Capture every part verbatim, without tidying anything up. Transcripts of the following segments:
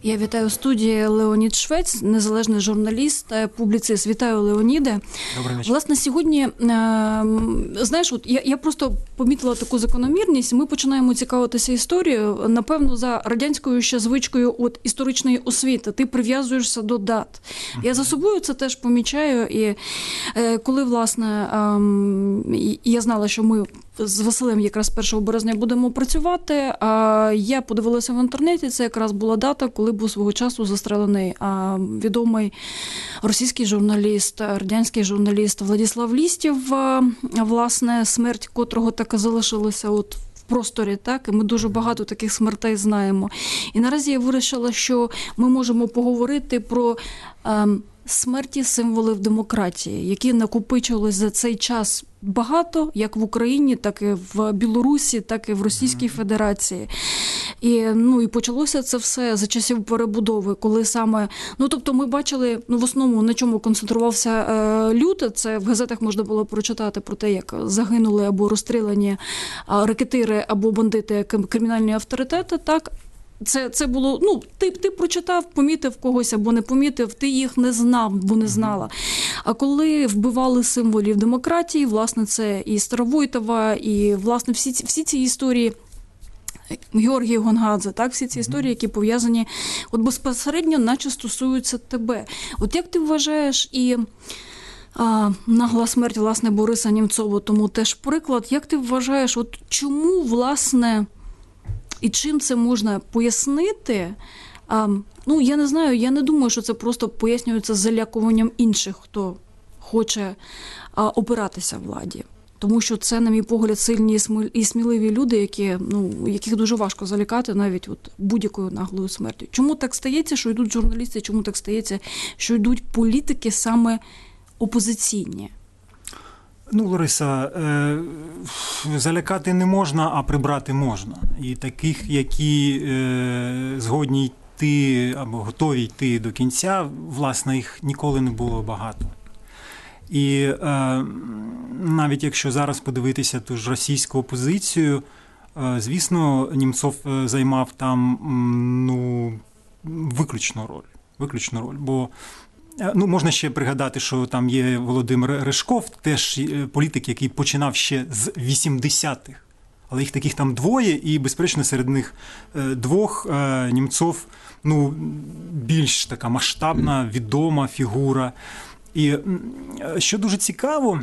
Я вітаю в студії Леонід Швець, незалежний журналіст, публіцист. Вітаю, Леоніде. Добрий вечір. Власне, сьогодні, знаєш, от я, я просто помітила таку закономірність. Ми починаємо цікавитися історією, напевно, за радянською ще звичкою от історичної освіти. Ти прив'язуєшся до дат. Я за собою це теж помічаю. І коли, власне, я знала, що ми з Василем якраз першого березня будемо працювати, а я подивилася в інтернеті, це якраз була дата, коли був свого часу застрелений а, відомий російський журналіст, радянський журналіст Владислав Лістєв, а, власне, смерть котрого так і залишилася от в просторі, так, і ми дуже багато таких смертей знаємо. І наразі я вирішила, що ми можемо поговорити про а, смерті символів демократії, які накопичились за цей час багато, як в Україні, так і в Білорусі, так і в Російській Федерації. І, ну, і почалося це все за часів перебудови, коли саме, ну, тобто ми бачили, ну, в основному на чому концентрувався е, люд, це в газетах можна було прочитати про те, як загинули або розстріляні е, рекетири або бандити, кримінальні авторитети, так. Це, це було, ну, ти, ти прочитав, помітив когось або не помітив, ти їх не знав, бо не знала. А коли вбивали символів демократії, власне, це і Старовойтова, і, власне, всі, всі ці історії, Георгій Гонгадзе, так, всі ці історії, які пов'язані от безпосередньо, наче стосуються тебе. От як ти вважаєш, і а, нагла смерть, власне, Бориса Німцова, тому теж приклад, як ти вважаєш, от чому, власне, і чим це можна пояснити? А, ну, я не знаю, я не думаю, що це просто пояснюється залякуванням інших, хто хоче а, опиратися владі. Тому що це, на мій погляд, сильні і сміливі люди, які, ну, яких дуже важко залякати навіть от будь-якою наглою смертю. Чому так стається, що йдуть журналісти, чому так стається, що йдуть політики саме опозиційні? Ну, Лариса, е, залякати не можна, а прибрати можна. І таких, які е, згодні йти або готові йти до кінця, власне, їх ніколи не було багато. І е, навіть якщо зараз подивитися ту ж російську опозицію, е, звісно, Німцов займав там, ну, виключну роль. Виключну роль, бо ну, можна ще пригадати, що там є Володимир Ришков, теж політик, який починав ще з вісімдесятих. Але їх таких там двоє, і, безперечно, серед них двох Німцов, ну, більш така масштабна, відома фігура. І що дуже цікаво,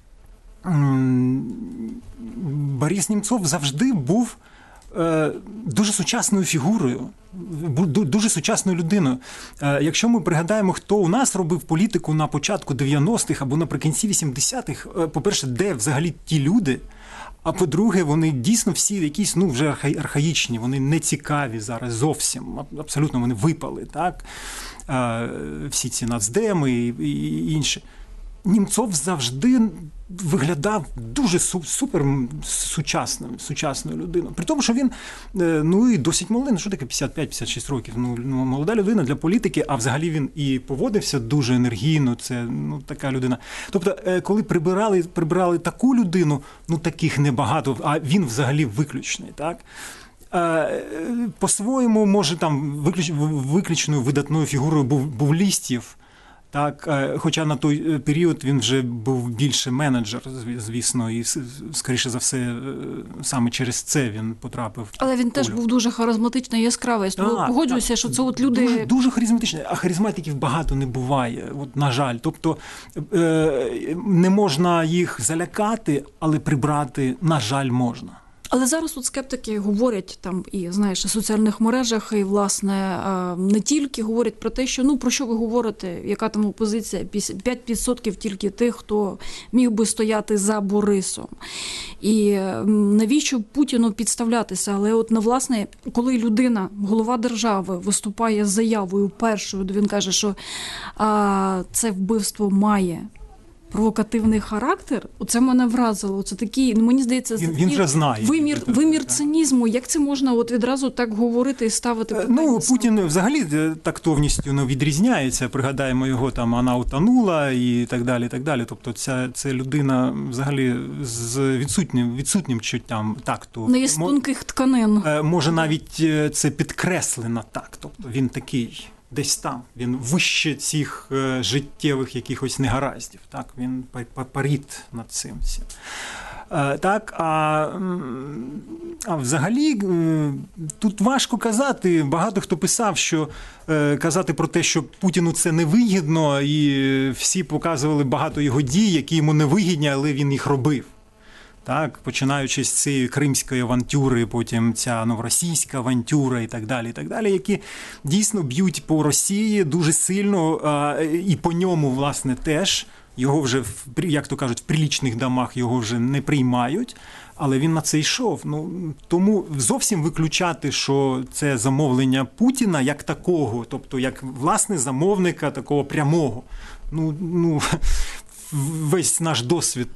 Борис Німцов завжди був дуже сучасною фігурою, дуже сучасною людиною. Якщо ми пригадаємо, хто у нас робив політику на початку дев'яностих або наприкінці вісімдесятих, по-перше, де взагалі ті люди, а по-друге, вони дійсно всі якісь, ну, вже архаїчні, вони не цікаві зараз зовсім, абсолютно вони випали, так? Всі ці нацдеми і інші. Німцов завжди виглядав дуже супер сучасним, сучасною людиною. При тому, що він, ну, і досить молодий, ну, що таке п'ятдесят п'ять - п'ятдесят шість років, ну, молода людина для політики, а взагалі він і поводився дуже енергійно, це, ну, така людина. Тобто, коли прибирали, прибирали таку людину, ну, таких небагато, а він взагалі виключний, так? По-своєму, може, там виключ, виключною видатною фігурою був, був Лістєв, так, хоча на той період він вже був більше менеджер, звісно, і, скоріше за все, саме через це він потрапив. Але він теж був дуже харизматичний, яскравий. Я погоджуюся, що це от люди... Дуже, дуже харизматичний, а харизматиків багато не буває, от, на жаль. Тобто, не можна їх залякати, але прибрати, на жаль, можна. Але зараз тут скептики говорять там і, знаєш, у соціальних мережах, і, власне, не тільки говорять про те, що, ну, про що ви говорите, яка там опозиція, п'ять відсотків тільки тих, хто міг би стояти за Борисом. І навіщо Путіну підставлятися? Але от, на, власне, коли людина, голова держави, виступає з заявою першою, де він каже, що а, це вбивство має провокативний характер, оце мене вразило. Це такий, ну, мені здається, він, він вже знає. Вимір, вимір цинізму. Як це можна от відразу так говорити і ставити питання? Ну, Путін взагалі тактовністю ну, відрізняється. Пригадаємо його, там, вона утонула і так далі, і так далі. Тобто ця, це людина взагалі з відсутнім, відсутнім чуттям такту. Не із тонких тканин. Може навіть це підкреслено так. Тобто він такий десь там, він вище цих е, життєвих якихось негараздів. Так? Він парить над цим всім. Е, так, а, а взагалі е, тут важко казати. Багато хто писав, що е, казати про те, що Путіну це невигідно, і всі показували багато його дій, які йому невигідні, але він їх робив. Так, починаючи з цієї кримської авантюри, потім ця новоросійська авантюра і так далі, і так далі, які дійсно б'ють по Росії дуже сильно, а, і по ньому, власне, теж. Його вже, як то кажуть, в прилічних домах його вже не приймають, але він на це йшов. Ну, тому зовсім виключати, що це замовлення Путіна як такого, тобто як, власне, замовника такого прямого. Ну, ну весь наш досвід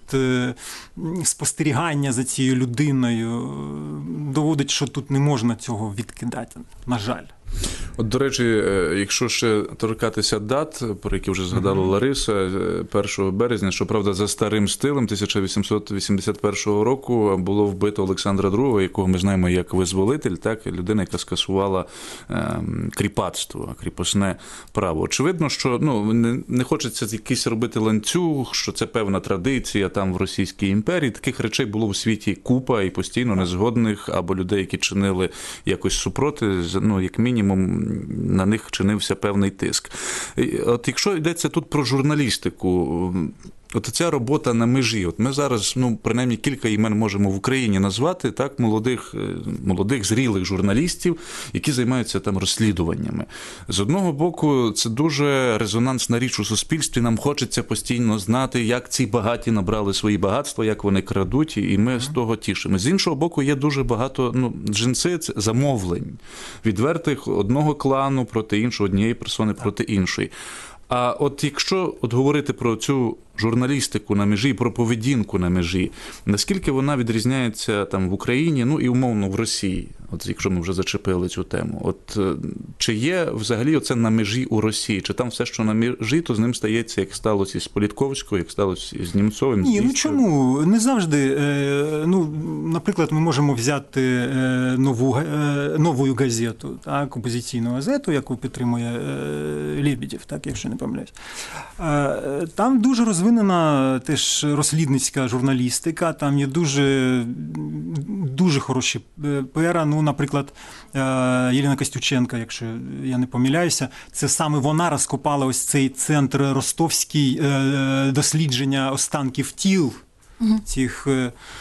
спостерігання за цією людиною доводить, що тут не можна цього відкидати, на жаль. От, до речі, якщо ще торкатися дат, про які вже згадала mm-hmm. Лариса, першого березня, щоправда, за старим стилем тисяча вісімсот вісімдесят першого року було вбито Олександра другого, якого ми знаємо як визволитель, так, людина, яка скасувала е, кріпацтво, кріпосне право. Очевидно, що ну, не, не хочеться якийсь робити ланцюг, що це певна традиція там в Російській імперії. Таких речей було в світі купа і постійно незгодних, або людей, які чинили якось супроти, ну, як мінімум, на них чинився певний тиск. От якщо йдеться тут про журналістику, от ця робота на межі, от ми зараз, ну, принаймні кілька імен можемо в Україні назвати, так, молодих, молодих зрілих журналістів, які займаються там розслідуваннями. З одного боку, це дуже резонансна річ у суспільстві, нам хочеться постійно знати, як ці багаті набрали свої багатства, як вони крадуть, і ми mm-hmm. з того тішимо. З іншого боку, є дуже багато, ну, джинси, це замовлень, відвертих одного клану проти іншого, однієї персони проти іншої. А от якщо от говорити про цю журналістику на межі, про поведінку на межі, наскільки вона відрізняється там в Україні, ну і умовно в Росії, от якщо ми вже зачепили цю тему, от чи є взагалі оце на межі у Росії, чи там все, що на межі, то з ним стається, як сталося з Політковською, як сталося з Німцовим? Ні, ну чому? Не завжди. Ну, наприклад, ми можемо взяти нову, нову газету, так, опозиційну газету, яку підтримує Лебедєв, так, якщо не помиляюсь. Там дуже розвинена теж розслідницька журналістика, там є дуже, дуже хороші пера. Ну, наприклад, Єлена Костюченка, якщо я не помиляюся, це саме вона розкопала ось цей центр ростовський дослідження останків тіл угу. цих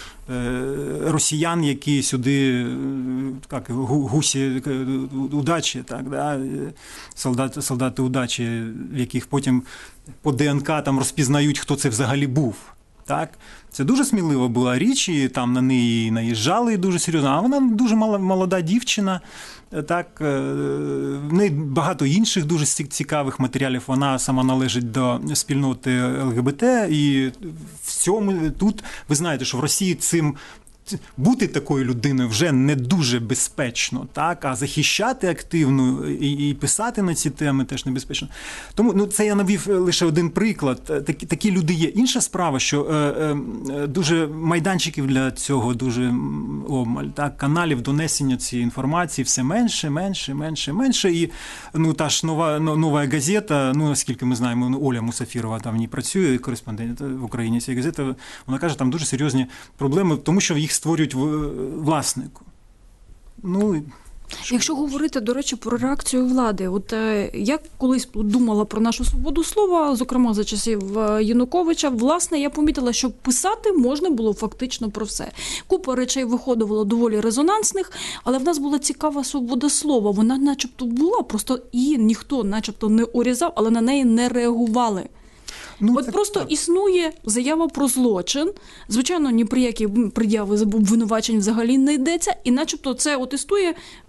росіян, які сюди, як, гусі удачі, так, да, солдати, солдати удачі, в яких потім по ДНК там розпізнають, хто це взагалі був. Так? Це дуже смілива була річ, і там на неї наїжджали дуже серйозно. А вона дуже молода дівчина, так, в неї багато інших дуже цікавих матеріалів. Вона сама належить до спільноти ЛГБТ, і в цьому тут, ви знаєте, що в Росії цим бути такою людиною вже не дуже безпечно, так? А захищати активно і, і писати на ці теми теж небезпечно. Тому ну, це я навів лише один приклад. Такі, такі люди є. Інша справа, що е, е, дуже майданчиків для цього дуже обмаль, так? Каналів донесення цієї інформації все менше, менше, менше, менше. І ну, та ж нова, нова газета, ну, наскільки ми знаємо, ну, Оля Мусафірова там в ній працює, кореспондент в Україні цієї газети, вона каже, там дуже серйозні проблеми, тому що їх створюють власнику. Ну, якщо говорити, до речі, про реакцію влади, от е, я колись думала про нашу свободу слова, зокрема за часів Януковича, власне, я помітила, що писати можна було фактично про все. Купа речей виходило доволі резонансних, але в нас була цікава свобода слова. Вона начебто була, просто її ніхто начебто не урізав, але на неї не реагували. Ну, От просто так. Існує заява про злочин, звичайно, ні при які пред'яви обвинувачень взагалі не йдеться, і начебто це от існує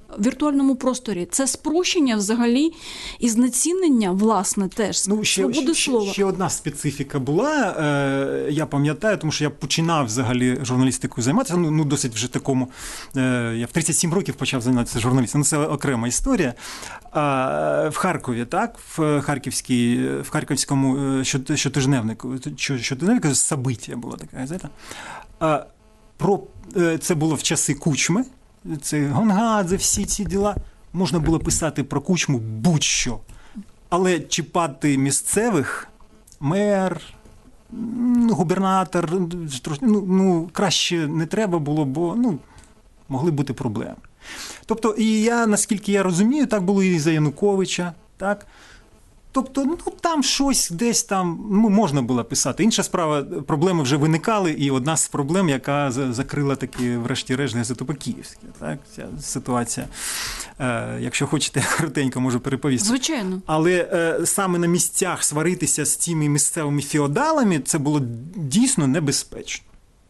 віртуальному просторі. Це спрощення взагалі і знецінення, власне, теж Ну, ще, свободи ще, слова. ще одна специфіка була, е, я пам'ятаю, тому що я починав взагалі журналістикою займатися, ну, ну досить вже такому, е, я в тридцять сім років почав займатися журналістом, ну це окрема історія. А, в Харкові, так, в, Харківській, в Харківському щотижневнику, щотижневнику «Собиття» була така газета. А, про, це було в часи Кучми, це Гонгадзе, всі ці діла. Можна було писати про Кучму будь-що. Але чіпати місцевих, мер, губернатор, ну, ну краще не треба було, бо ну, могли бути проблеми. Тобто, і я, наскільки я розумію, так було і за Януковича, так? Тобто, ну, там щось десь там ну, можна було писати. Інша справа, проблеми вже виникали, і одна з проблем, яка закрила таки, врешті-решт, газету «По-Київськи». Так, ця ситуація. Е, якщо хочете, коротенько можу переповісти. Звичайно. Але е, саме на місцях сваритися з цими місцевими феодалами, це було дійсно небезпечно.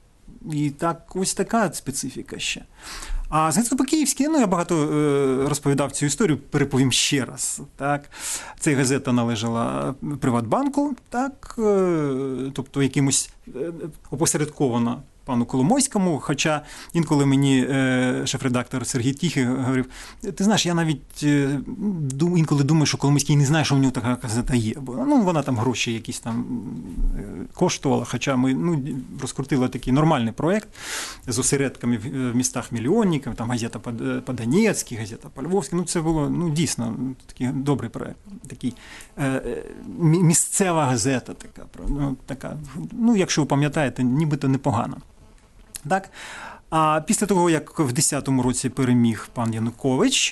І так, ось така специфіка ще. А з газетою «По-Київськи», ну, я багато е, розповідав цю історію, переповім ще раз. Так. Ця газета належала Приватбанку, так, е, тобто якимось е, опосередковано пану Коломойському, хоча інколи мені е, шеф-редактор Сергій Тіхий говорив, ти знаєш, я навіть е, дум, інколи думаю, що Коломойський не знає, що в нього така газета є, бо ну, вона там гроші якісь там е, коштувала, хоча ми ну, розкрутили такий нормальний проєкт з осередками в, в містах мільйонників, там газета по-Донецькій, газета по-Львовській, ну це було ну, дійсно такий добрий проєкт, такий е, місцева газета така, ну, така, ну якщо ви пам'ятаєте, нібито непогана. Так? А після того, як в десятому році переміг пан Янукович,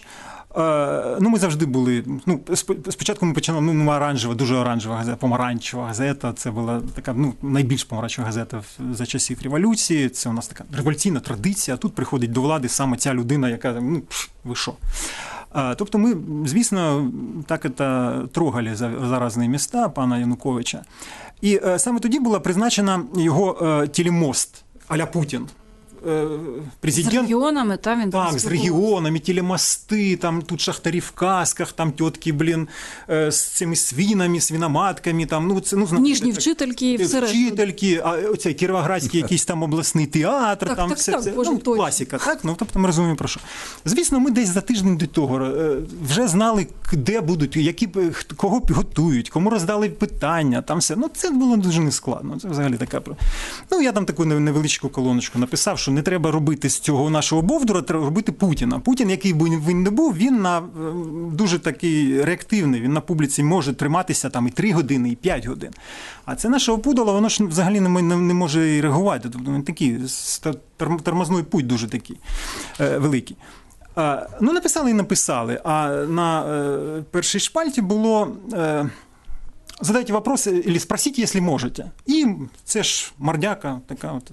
е, ну ми завжди були, ну спочатку ми починали, ну оранжева, дуже оранжева газета, помаранчева газета, це була така, ну найбільш помаранчева газета за часів революції, це у нас така революційна традиція, а тут приходить до влади саме ця людина, яка, ну ви що. Тобто ми, звісно, так це трогали за різні міста пана Януковича. І е, саме тоді була призначена його е, телемост а-ля Путін. Президент, з регіонами, та, він так, з регіонами, телемости, там тут шахтарі в касках, там тітки, блін, з цими свинами, свиноматками, там, ну, це, ну, ніжні вчительки, все решта. Вчительки, а оцей Кіровоградський якийсь там обласний театр, так, там так, все, так, це, Боже, ну, класика, так? Ну, тобто ми розуміємо про що. Звісно, ми десь за тиждень до того вже знали, де будуть, які, кого готують, кому роздали питання, там все. Ну, це було дуже нескладно. Це взагалі така. Ну, я там таку невеличку колоночку написав, що не треба робити з цього нашого Бовдура, треба робити Путіна. Путін, який би він не був, він на дуже такий реактивний, він на публіці може триматися там і три години, і п'ять годин. А це нашого пудало, воно ж взагалі не, не, не може і реагувати. Тобто він такий, тормозний путь дуже такий е, великий. А, ну, написали і написали, а на е, першій шпальті було е, задайте вопроси, або спросіть, якщо можете. І це ж мордяка така от.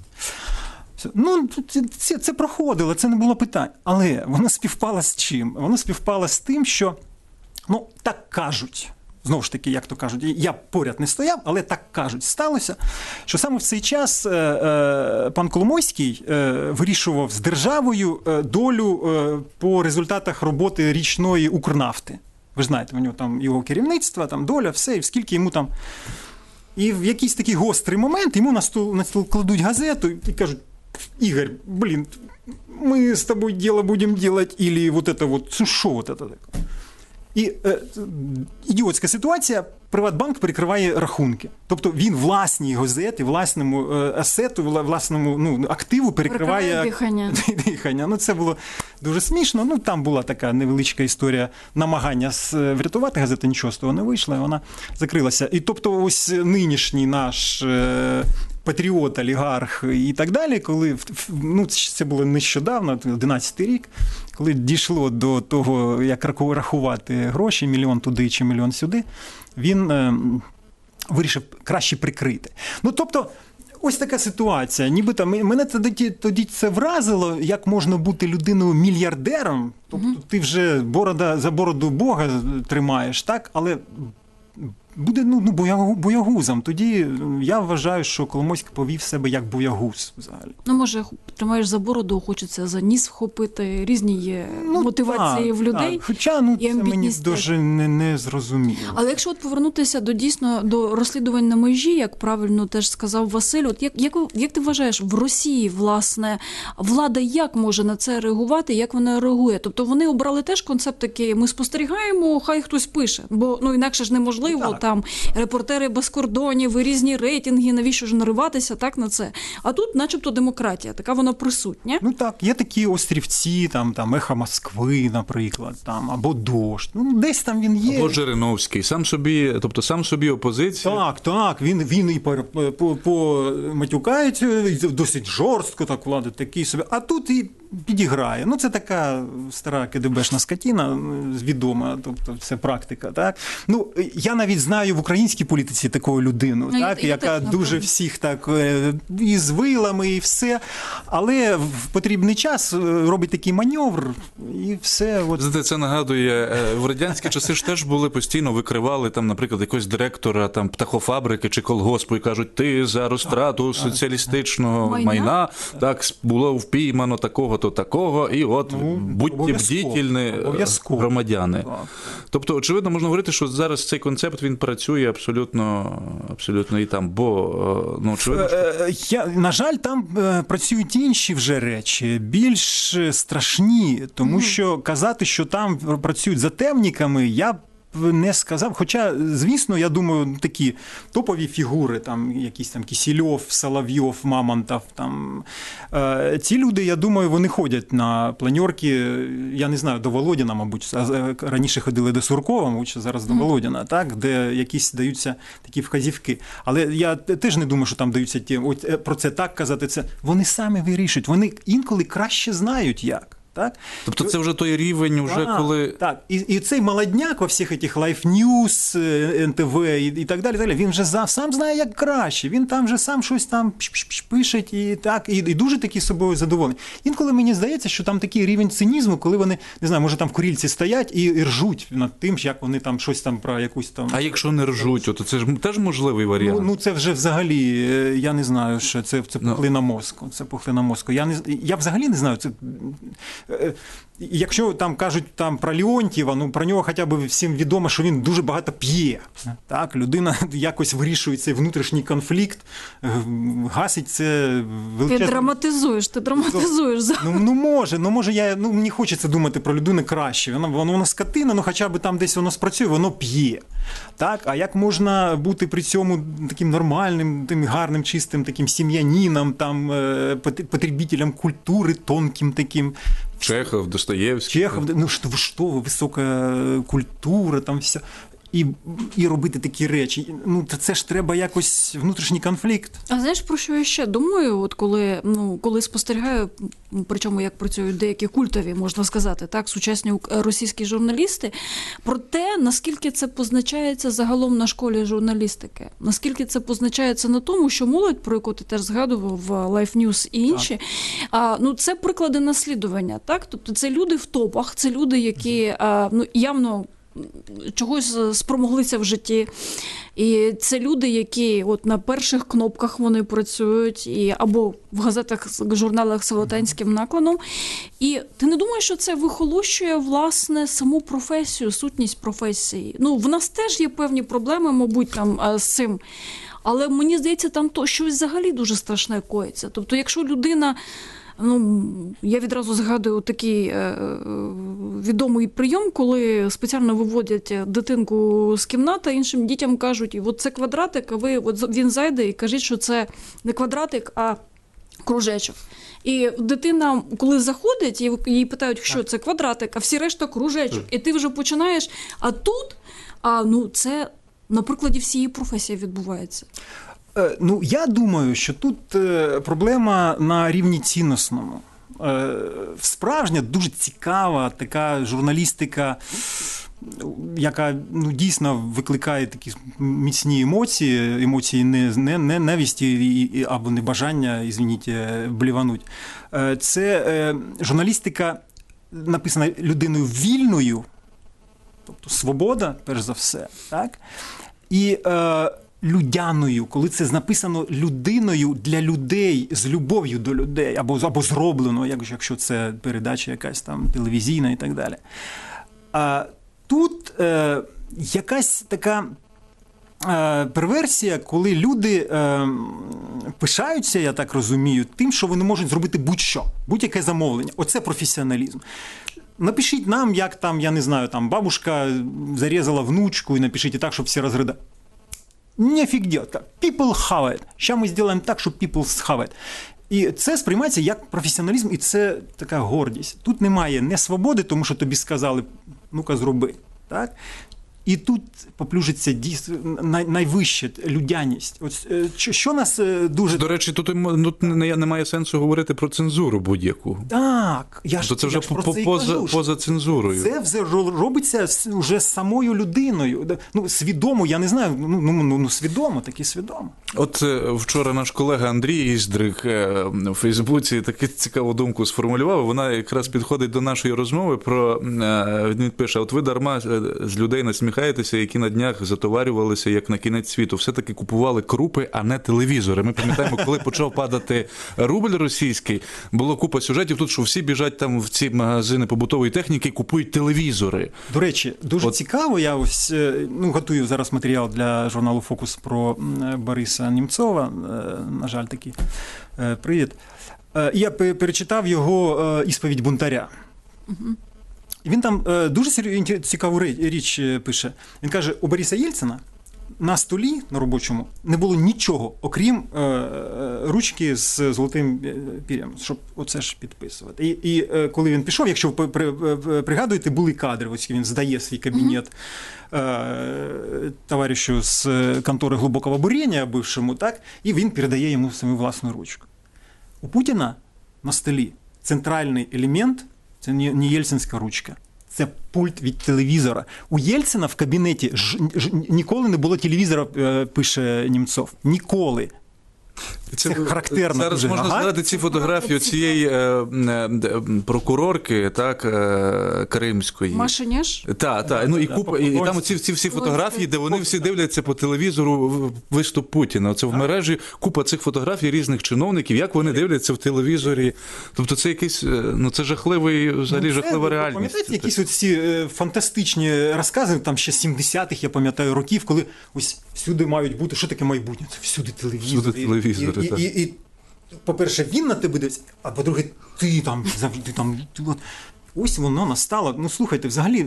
Ну, це, це проходило, це не було питань. Але воно співпало з чим? Воно співпало з тим, що, ну, так кажуть, знову ж таки, як то кажуть, я поряд не стояв, але так кажуть, сталося, що саме в цей час е, е, пан Коломойський е, вирішував з державою е, долю е, по результатах роботи річної Укрнафти. Ви ж знаєте, у нього там його керівництво, там доля, все, і скільки йому там... І в якийсь такий гострий момент йому на стол, на стол кладуть газету і кажуть, Игорь, блин, мы с тобой дело будем делать, или вот это вот, ну что вот это такое? І е, ідіотська ситуація, Приватбанк перекриває рахунки. Тобто він власній газеті, власному е, асету, власному ну, активу перекриває, перекриває дихання. дихання. Ну, це було дуже смішно. Ну, там була така невеличка історія намагання врятувати газету, нічого з того не вийшло, і вона закрилася. І тобто ось нинішній наш... Е, патріот, олігарх і так далі, коли, ну, це було нещодавно, одинадцятий рік, коли дійшло до того, як рахувати гроші, мільйон туди чи мільйон сюди, він е, вирішив краще прикрити. Ну, тобто, ось така ситуація. Нібито мене тоді, тоді це вразило, як можна бути людиною мільярдером, тобто ти вже борода, за бороду Бога тримаєш, так, але буде ну, ну, боягу, боягузом. Тоді я вважаю, що Коломойський повів себе як боягуз взагалі. Ну, може, тримаєш за бороду, хочеться за ніс вхопити, різні є ну, мотивації так, в людей. Так. Хоча ну, і це мені дуже не, не зрозуміло. Але якщо от повернутися до дійсно до розслідувань на межі, як правильно теж сказав Василь, от як, як, як ти вважаєш, в Росії, власне, влада як може на це реагувати, як вона реагує? Тобто вони обрали теж концепт такий, ми спостерігаємо, хай хтось пише, бо ну інакше ж неможливо, так. там репортери без кордонів, і різні рейтинги, навіщо ж нариватися так на це? А тут начебто демократія, така вона присутня. Ну так, є такі острівці, там, там «Ехо Москви», наприклад, там, або «Дождь». Ну, десь там він є. Або Жириновський, сам собі, тобто сам собі опозиція. Так, так, він, він і поматюкають досить жорстко, так, влада, такий собі, а тут і підіграє. Ну, це така стара КДБшна скотіна, відома, тобто це практика, так? Ну, я навіть знаю в українській політиці таку людину, ну, так, я, яка я дуже всіх так і з вилами, і все, але в потрібний час робить такий маневр, і все. От. Знаєте, це нагадує, в радянські часи ж теж були, постійно викривали, там, наприклад, якогось директора там, птахофабрики чи колгоспу, і кажуть, ти за розтрату соціалістичного майна, майна так, було впіймано такого-то, такого, і от ну, будьте бдітельні громадяни. Так. Тобто, очевидно, можна говорити, що зараз цей концепт, він працює абсолютно, абсолютно і там, бо, ну, очевидно, що... Я, на жаль, там працюють інші вже речі, більш страшні, тому mm. що казати, що там працюють за темниками, я не сказав, хоча, звісно, я думаю, такі топові фігури, там якісь там Кисельов, Соловйов, Мамонтов, там е, ці люди, я думаю, вони ходять на планерки, я не знаю, до Володіна, мабуть, раніше ходили до Суркова, мабуть, зараз до Володіна, так, де якісь даються такі вказівки. Але я теж не думаю, що там даються ті, от, про це так казати, це вони самі вирішують, вони інколи краще знають, як. Так? Тобто це вже той рівень, вже а, коли... Так, і, і цей молодняк во всіх цих Life News, ен те ве і, і так далі, далі, він вже за, сам знає, як краще, він там вже сам щось там пише і так, і, і дуже таки собою задоволений. Інколи мені здається, що там такий рівень цинізму, коли вони, не знаю, може там в курільці стоять і, і ржуть над тим, як вони там щось там про якусь там... А якщо не ржуть, то це ж теж можливий варіант? Ну, ну це вже взагалі, я не знаю, що це, це пухлина мозку, це пухлина мозку. Я, не, я взагалі не знаю, це... Якщо там кажуть там про Леонтьєва, ну про нього хоча б всім відомо, що він дуже багато п'є. Так, людина якось вирішує цей внутрішній конфлікт, гасить це величезне... Ти драматизуєш, ти драматизуєш. Ну, ну може, ну може я, ну мені хочеться думати про людину краще. Вона, вона, вона скотина, ну хоча б там десь воно спрацює, воно п'є. Так, а як можна бути при цьому таким нормальним, тим гарним, чистим таким сім'янином, там потребителем культури, тонким таким. Чехов, Достоєвський. Чехов, ну що ви, що ви, висока культура, там все. І, і робити такі речі. Ну, це ж треба якось внутрішній конфлікт. А знаєш, про що я ще думаю, от коли, ну, коли спостерігаю, причому як працюють деякі культові, можна сказати, так, сучасні російські журналісти, про те, наскільки це позначається загалом на школі журналістики, наскільки це позначається на тому, що молодь, про яку ти теж згадував, в Life News і інші, а, ну, це приклади наслідування, так? Тобто це люди в топах, це люди, які а, ну, явно чогось спромоглися в житті. І це люди, які от на перших кнопках вони працюють, і або в газетах, журналах з велетенським накладом. І ти не думаєш, що це вихолощує, власне, саму професію, сутність професії? Ну, в нас теж є певні проблеми, мабуть, там з цим. Але мені здається, там то щось взагалі дуже страшне коїться. Тобто, якщо людина... Ну, я відразу згадую такий е, відомий прийом, коли спеціально виводять дитинку з кімнати, іншим дітям кажуть, от це квадратик, а ви, от він зайде і кажіть, що це не квадратик, а кружечок. І дитина, коли заходить, їй питають, що це квадратик, а всі решта кружечок. І ти вже починаєш, а тут, а, ну, це на прикладі всієї професії відбувається. Ну, я думаю, що тут проблема на рівні цінносному. Справжня, дуже цікава така журналістика, яка, ну, дійсно викликає такі міцні емоції, емоції не, не, не ненависті або небажання, ізвиніть, блівануть. Це журналістика, написана людиною вільною, тобто свобода, перш за все, так? і е, людяною, коли це написано людиною для людей, з любов'ю до людей, або, або зроблено, якщо це передача якась там телевізійна і так далі. А тут е, якась така е, перверсія, коли люди е, пишаються, я так розумію, тим, що вони можуть зробити будь-що, будь-яке замовлення. Оце професіоналізм. Напишіть нам, як там, я не знаю, там бабушка зарізала внучку, і напишіть так, щоб всі розридали. Нефіг делать. People have it. Ща ми зробимо так, щоб people have it. І це сприймається як професіоналізм, і це така гордість. Тут немає не свободи, тому що тобі сказали, ну-ка зроби. Так? І тут поплюжиться дійсно най, найвища людяність. От, що нас дуже... До речі, тут, тут немає сенсу говорити про цензуру будь-яку. Так. Я ж, То це вже я ж про по, це поза, кажу, поза цензурою. Це вже робиться вже самою людиною. Ну, свідомо, я не знаю, ну, ну, ну свідомо, таки свідомо. От вчора наш колега Андрій Іздрик у Фейсбуці таку цікаву думку сформулював. Вона якраз підходить до нашої розмови про... Він пише, от ви дарма з людей насміхаєтеся, які на днях затоварювалися як на кінець світу. Все-таки купували крупи, а не телевізори. Ми пам'ятаємо, коли почав падати рубль російський, було купа сюжетів тут, що всі біжать там в ці магазини побутової техніки і купують телевізори. До речі, дуже от... цікаво, я ось, ну, готую зараз матеріал для журналу «Фокус» про Бориса Німцова, на жаль, такий привід. Я перечитав його «Ісповідь бунтаря». Угу. І він там дуже цікаву річ пише. Він каже, у Бориса Єльцина на столі на робочому не було нічого, окрім ручки з золотим пір'ям, щоб оце ж підписувати. І, і коли він пішов, якщо ви пригадуєте, були кадри, ось він здає свій кабінет mm-hmm. товаришу з контори глибокого буріння, бившому, так, і він передає йому свою власну ручку. У Путіна на столі центральний елемент – це не єльцинська ручка. Це пульт від телевізора. У Єльцина в кабінеті ж, ж, ніколи не було телевізора, пише Німцов. Ніколи. Це, це характерно. Зараз дуже. можна ага. згадати ці фотографії цієї е, е, прокурорки, так, е, кримської. Машиняш? Так, так. Ну, і, купа, і, і там ці, ці всі фотографії, де вони всі дивляться по телевізору виступ Путіна. Це в мережі купа цих фотографій різних чиновників, як вони дивляться в телевізорі. Тобто це якийсь, ну це жахливий, взагалі ну, це, жахлива реальність. Пам'ятаєте, якісь ці е, фантастичні розкази, там ще сімдесятих, я пам'ятаю, років, коли ось всюди мають бути, що таке майбутнє? Це всюди телевізор. Всюди телевізор. І, і, і, і, по-перше, він на тебе дивиться, а по-друге, ти там завжди там. Ось воно настало. Ну, слухайте, взагалі,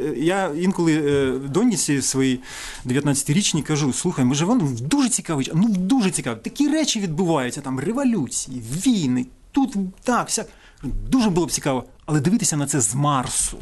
я інколи доньці своїй дев'ятнадцятирічній кажу, слухай, ми живемо в дуже цікавий, ну, в дуже цікавий. Такі речі відбуваються, там, революції, війни, тут, так, всяк. Дуже було б цікаво, але дивитися на це з Марсу.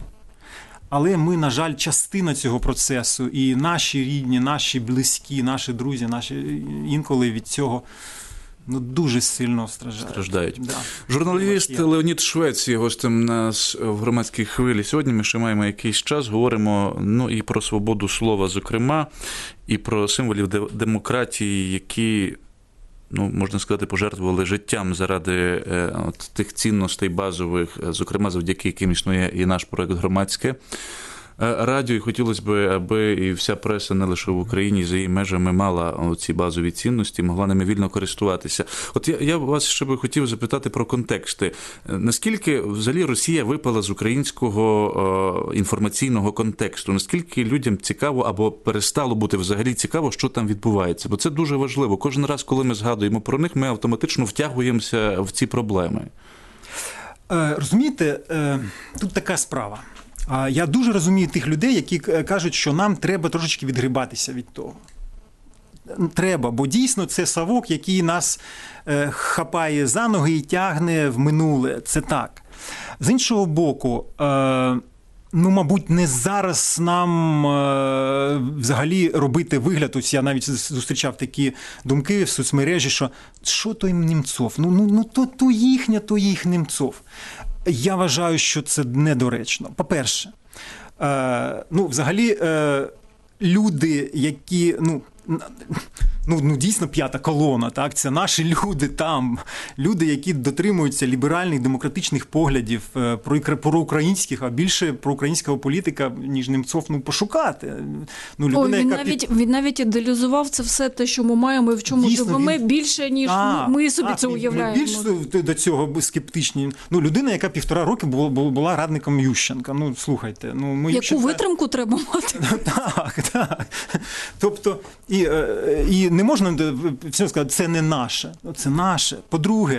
Але ми, на жаль, частина цього процесу, і наші рідні, наші близькі, наші друзі, наші інколи від цього ну, дуже сильно страждають. страждають. Да. Журналіст Леонід Швець є гостем нас в громадській хвилі. Сьогодні ми ще маємо якийсь час, говоримо ну, і про свободу слова, зокрема, і про символів демократії, які, ну, можна сказати, пожертвували життям заради е, от, тих цінностей базових, зокрема, завдяки яким існує і наш проект «Громадське радіо». І хотілося б, аби і вся преса не лише в Україні, за її межами мала ці базові цінності, могла ними вільно користуватися. От я, я вас ще би хотів запитати про контексти. Наскільки взагалі Росія випала з українського е, інформаційного контексту? Наскільки людям цікаво або перестало бути взагалі цікаво, що там відбувається? Бо це дуже важливо. Кожен раз, коли ми згадуємо про них, ми автоматично втягуємося в ці проблеми. Е, розумієте, е, тут така справа. Я дуже розумію тих людей, які кажуть, що нам треба трошечки відгрібатися від того. Треба, бо дійсно це совок, який нас е, хапає за ноги і тягне в минуле. Це так. З іншого боку, е, ну, мабуть, не зараз нам е, взагалі робити вигляд. Ось я навіть зустрічав такі думки в соцмережі, що що той Німцов? Ну, ну, ну то, то їхня, то їх Німцов. Я вважаю, що це недоречно. По-перше, е, ну, взагалі, е, люди, які, ну, Ну, ну, дійсно, п'ята колона, так? Це наші люди там, люди, які дотримуються ліберальних, демократичних поглядів, проукраїнських, а більше проукраїнського політика, ніж Немцов, ну, пошукати. Ну, людина, Ой, він, яка навіть, він навіть ідеалізував це все те, що ми маємо і в чому дійсно, живемо він... більше, ніж а, ми собі а, це уявляємо. Ми більш до цього скептичні. Ну, людина, яка півтора роки була, була радником Ющенка. Ну, слухайте. Ну, ми Яку Ющенка... витримку треба мати? Так, так. Тобто, і, і не можна все сказати, це не наше, це наше. По-друге,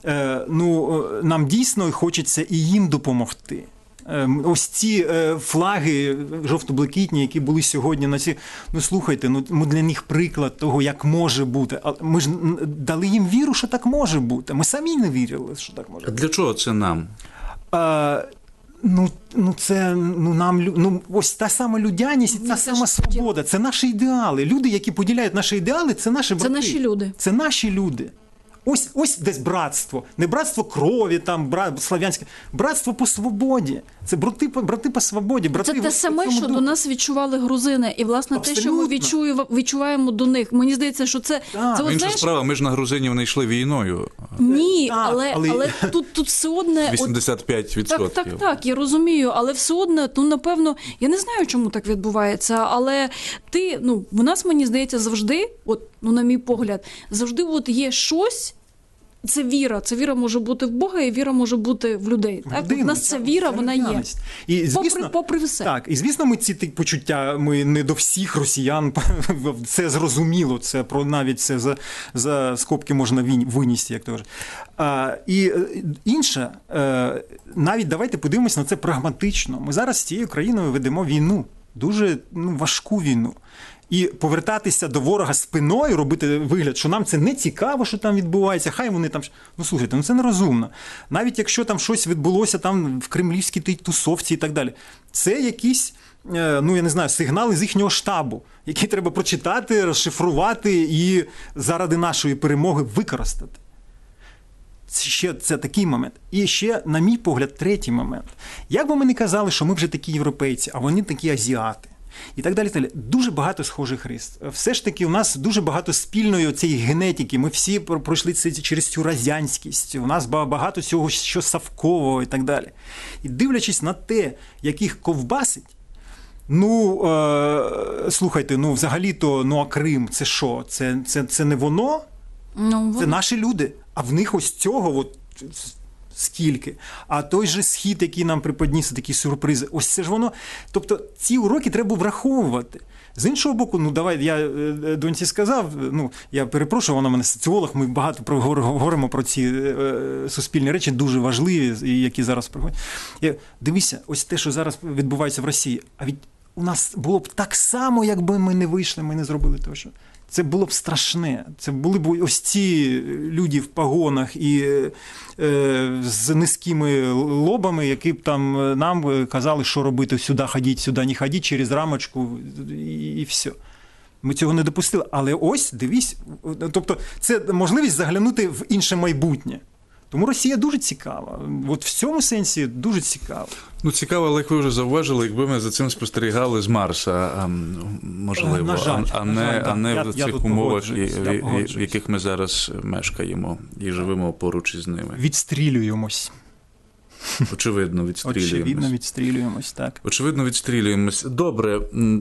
ну, нам дійсно хочеться і їм допомогти. Ось ці флаги жовто-блакитні, які були сьогодні на ці, ну слухайте, ну ми для них приклад того, як може бути. Ми ж дали їм віру, що так може бути. Ми самі не вірили, що так може бути. А для чого це нам? А, Ну, ну це ну нам ну ось та сама людяність, і та сама свобода. Це наші ідеали. Люди, які поділяють наші ідеали, це наші брати. Це наші люди. Це наші люди. Ось ось десь братство. Не братство крові, там брат слав'янське, братство по свободі. Це брати, брати по свободі. Брати це те саме, що духу. До нас відчували грузини. І, власне, Абсолютно. те, що ми відчуємо, відчуваємо до них. Мені здається, що це... Так. це от, Інша знаєш... справа, ми ж на грузинів не йшли війною. Ні, так, але, але... але тут, тут все одне... вісімдесят п'ять відсотків. Так, так, так, я розумію, але все одне, ну, напевно, я не знаю, чому так відбувається, але ти, ну, в нас, мені здається, завжди, от, ну, на мій погляд, завжди от є щось. Це віра. Це віра може бути в Бога, і віра може бути в людей. Так? Людину, У нас ця віра, це вона є. І, звісно, попри, попри все. Так, і звісно, ми ці почуття, ми не до всіх росіян, це зрозуміло, це про навіть це за, за скобки можна винести, як то кажуть. А, і інше, навіть давайте подивимось на це прагматично. Ми зараз з цією країною ведемо війну, дуже ну, важку війну. І повертатися до ворога спиною, робити вигляд, що нам це не цікаво, що там відбувається, хай вони там... Ну, слухайте, ну це нерозумно. Навіть якщо там щось відбулося там в кремлівській тусовці і так далі. Це якісь, ну я не знаю, сигнали з їхнього штабу, які треба прочитати, розшифрувати і заради нашої перемоги використати. Це ще це такий момент. І ще, на мій погляд, третій момент. Як би ми не казали, що ми вже такі європейці, а вони такі азіати, і так далі, далі. Дуже багато схожих рис. Все ж таки у нас дуже багато спільної цієї генетики. Ми всі пройшли це через цю радянськість. У нас багато цього, що Савкового і так далі. І дивлячись на те, яких ковбасить, ну, е, слухайте, ну, взагалі-то, ну, а Крим, це що? Це, це, це не воно? Ну, це наші люди. А в них ось цього, от, скільки. А той же схід, який нам приподніс, такі сюрпризи, ось це ж воно. Тобто ці уроки треба враховувати. З іншого боку, ну давай, я доньці сказав, ну я перепрошую, вона в мене соціолог, ми багато говоримо про ці е, суспільні речі, дуже важливі, які зараз приходять. Я, дивіться, ось те, що зараз відбувається в Росії, а від у нас було б так само, якби ми не вийшли, ми не зробили того, що... Це було б страшне. Це були б ось ці люди в погонах і е, з низькими лобами, які б там нам казали, що робити, сюди ходіть, сюди не ходіть, через рамочку і, і все. Ми цього не допустили. Але ось, дивись, тобто це можливість заглянути в інше майбутнє. Тому Росія дуже цікава. От в цьому сенсі дуже цікава. Ну, цікаво, але як ви вже зауважили, якби ми за цим спостерігали з Марса, можливо, на жаль, а, на не, жаль, а не я, в я цих умовах, я в яких ми зараз мешкаємо і живемо поруч із ними. Відстрілюємось. Очевидно, відстрілюємось. Очевидно, відстрілюємось, так. Очевидно, відстрілюємось. Добре.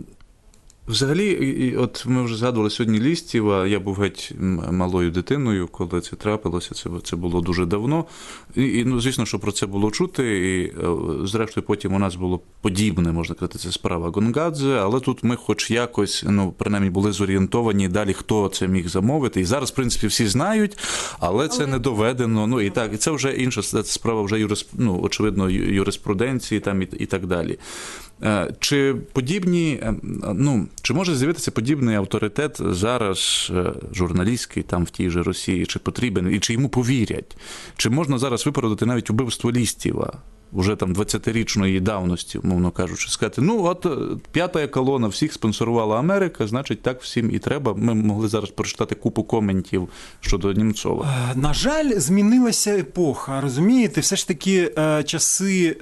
Взагалі, от ми вже згадували сьогодні Лістєва, я був геть малою дитиною, коли це трапилося, це, це було дуже давно. І, і, ну, звісно, що про це було чути, і зрештою потім у нас було подібне, можна казати, це справа Гонгадзе, але тут ми хоч якось, ну, принаймні, були зорієнтовані далі, хто це міг замовити. І зараз, в принципі, всі знають, але це але... не доведено. Ну, і так, і це вже інша справа, вже, юрис, ну, очевидно, юриспруденції там і, і так далі. Чи подібні, ну, чи може з'явитися подібний авторитет зараз журналістський там в тій же Росії, чи потрібен, і чи йому повірять? Чи можна зараз виправдати навіть убивство Лістєва, вже там двадцятирічної давності, мовно кажучи, сказати, ну, от п'ята колона всіх спонсорувала Америка, значить, так всім і треба. Ми могли зараз прочитати купу коментів щодо Німцова. На жаль, змінилася епоха, розумієте? Все ж таки часи...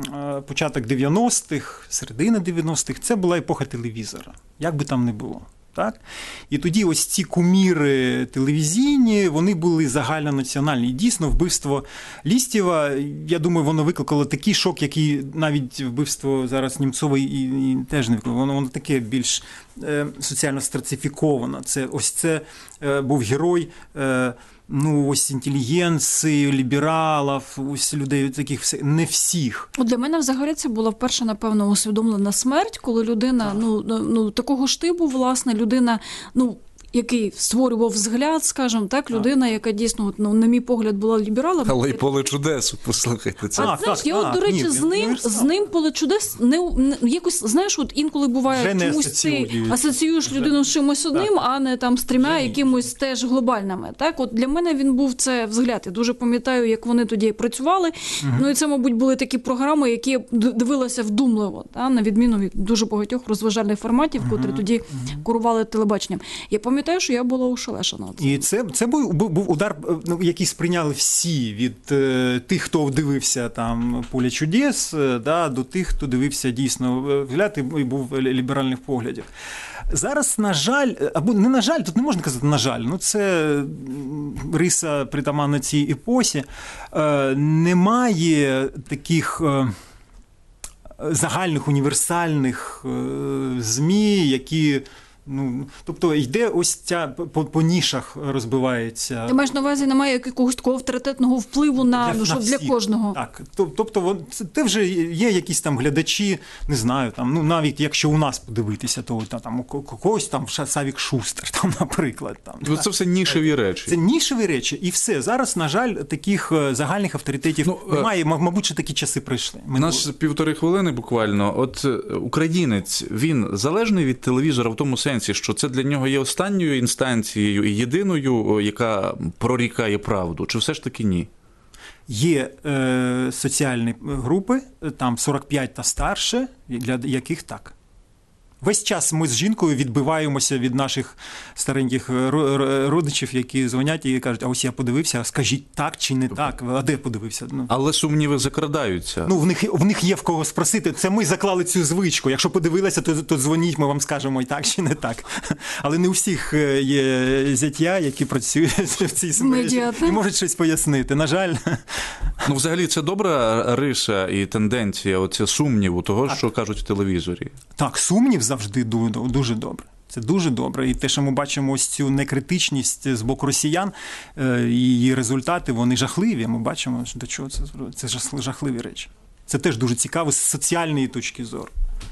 початок дев'яностих, середина дев'яностих, це була епоха телевізора. Як би там не було. Так? І тоді ось ці куміри телевізійні, вони були загальнонаціональні. І дійсно, вбивство Лістєва, я думаю, воно викликало такий шок, який навіть вбивство зараз Німцова і, і теж не викликало. Воно, воно таке більш е, соціально стратифіковане. Це, ось це е, був герой е, ну, ось інтелігенції, лібералів, ось людей таких, не всіх. От для мене взагалі це була вперше, напевно, усвідомлена смерть, коли людина, ну, ну, такого ж типу, власне, людина, ну, який створював взгляд, скажімо так, людина, яка дійсно, ну, на мій погляд, була лібералом. Але й поле чудес, послухайте це. А, А, знаєш, так, я от, до так, речі, ні, з ним, з ним поле чудес не, не якось, знаєш, от інколи буває Вже не чомусь ти асоціюють. асоціюєш Вже. людину з чимось одним, а не там з трьома Вже ні. якимось теж глобальними. Так, от для мене він був це взгляд. Я дуже пам'ятаю, як вони тоді працювали. Угу. Ну і це, мабуть, були такі програми, які я дивилася вдумливо, та, на відміну від дуже багатьох розважальних форматів, угу. котрі тоді курували телебаченням. Я пам'ятаю, що я була ошелешена. І це, це був, був удар, ну, який сприйняли всі, від е, тих, хто дивився там «Поле чудес», е, да, до тих, хто дивився дійсно взгляд і був ліберальних поглядів. Зараз, на жаль, або не на жаль, тут не можна казати на жаль, ну це риса притаманна цій епосі, е, немає таких е, загальних універсальних е, ЗМІ, які... Ну, тобто йде ось ця, по, по нішах розбивається. Ти маєш на увазі, немає якогось такого авторитетного впливу на, для, ну, що на для кожного. Так, тобто це, це вже є якісь там глядачі, не знаю, там, ну навіть якщо у нас подивитися, то там у когось там Савік Шустер, там, наприклад. Там, це все нішеві речі. Це нішеві речі, і все. Зараз, на жаль, таких загальних авторитетів ну, немає, мабуть, що такі часи прийшли. У нас півтори хвилини буквально. От українець, він залежний від телевізора в тому сенсі, що це для нього є останньою інстанцією і єдиною, яка прорікає правду, чи все ж таки ні? Є е, соціальні групи, там сорок п'ять та старше, для яких так. Весь час ми з жінкою відбиваємося від наших стареньких родичів, які дзвонять і кажуть, а ось я подивився, скажіть так чи не так, а де подивився? Ну. Але сумніви закрадаються. Ну, в них, в них є в кого спросити, це ми заклали цю звичку, якщо подивилися, то, то дзвоніть, ми вам скажемо і так чи не так. Але не у всіх є зятя, які працюють в цій смерті і можуть щось пояснити, на жаль. Ну, взагалі, це добра риса і тенденція, оця сумніву того, так. що кажуть в телевізорі. Так, сумнів завжди дуже добре. Це дуже добре. І те, що ми бачимо ось цю некритичність з боку росіян, і її результати, вони жахливі. Ми бачимо, до чого це, це жахливі речі. Це теж дуже цікаво з соціальної точки зору.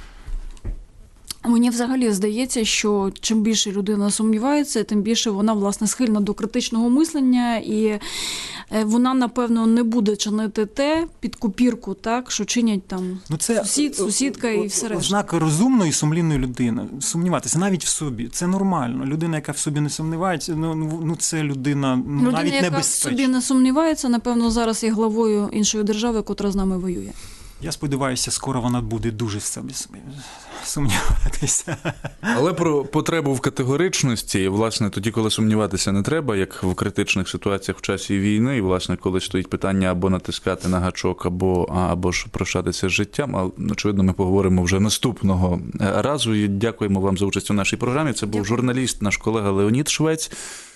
Мені взагалі здається, що чим більше людина сумнівається, тим більше вона, власне, схильна до критичного мислення, і вона, напевно, не буде чинити те під копірку, так, що чинять там ну, це, сусід, сусідка і все решта. Ознак розумної і сумлінної людини. Сумніватися навіть в собі. Це нормально. Людина, яка в собі не сумнівається, ну, ну це людина, людина навіть яка небезпечна. Людина, яка в собі не сумнівається, напевно, зараз є главою іншої держави, котра з нами воює. Я сподіваюся, скоро вона буде дуже собі сумніватися. Але про потребу в категоричності, власне, тоді, коли сумніватися не треба, як в критичних ситуаціях в часі війни, і, власне, коли стоїть питання або натискати на гачок, або, або ж прощатися з життям, а, очевидно, ми поговоримо вже наступного разу. І дякуємо вам за участь у нашій програмі. Це був Дякую. журналіст, наш колега Леонід Швець.